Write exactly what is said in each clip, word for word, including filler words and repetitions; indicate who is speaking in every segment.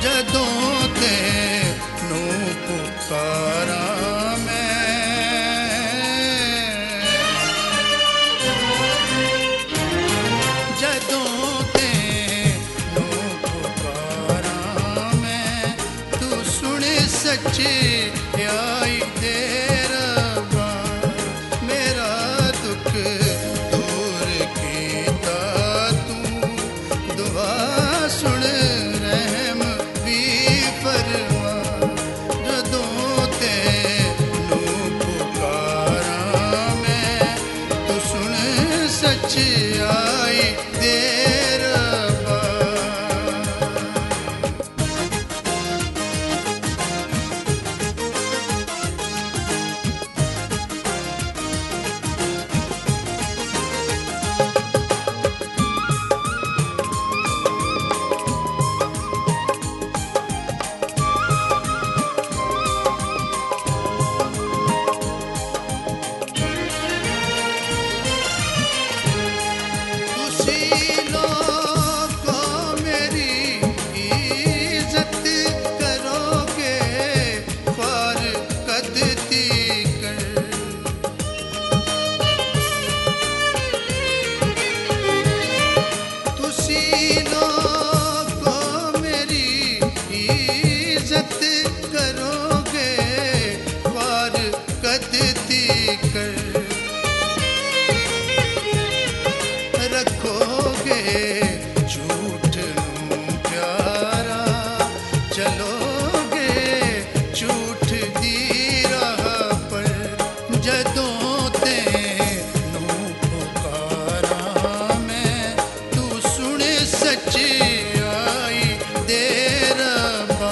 Speaker 1: जदों तेनू पुकारा सच्ची आई दे रब्बा मेरा दुख दूर कीता तू दुआ सुन रहम भी फरमा जदों तेनू पुकारा मैं तू सुन सच्ची आई दे रखोगे झूठ नू प्यारा चलोगे झूठ दी राह पर जदों तेनू पुकारा मैं तू सुन सच्ची आई दे रब्बा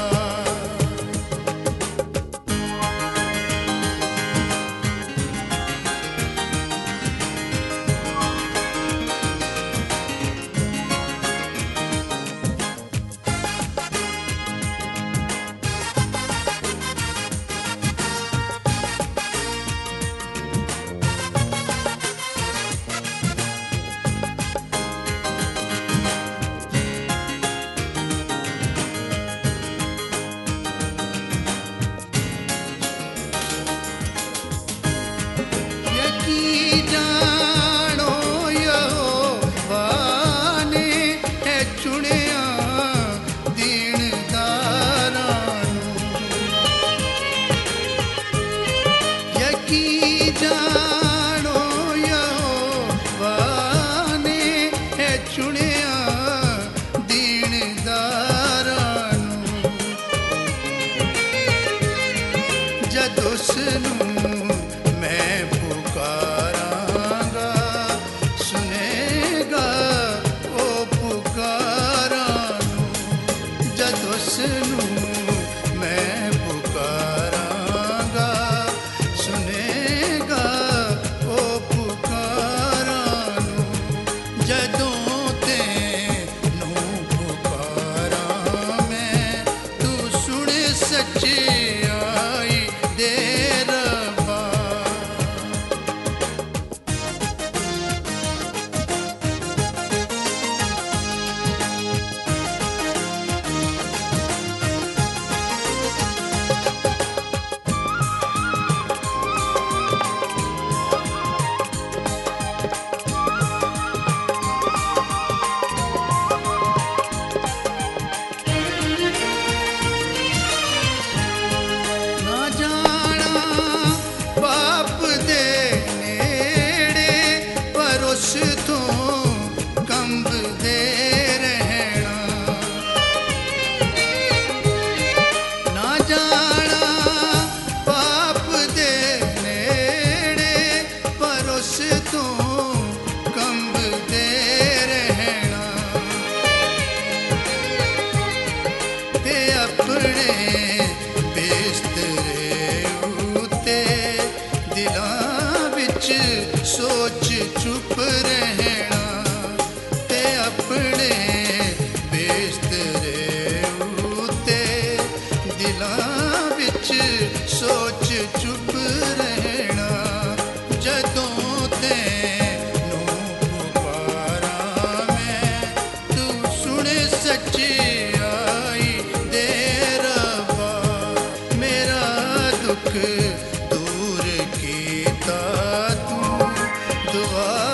Speaker 1: मैं पुकारांगा सुनेगा ओ पुकारा जदों सुनू मैं पुकारांगा सुनेगा ओ पुकारा जदों तेनू पुकारा मैं तू सुन सच्ची आई दे दुआ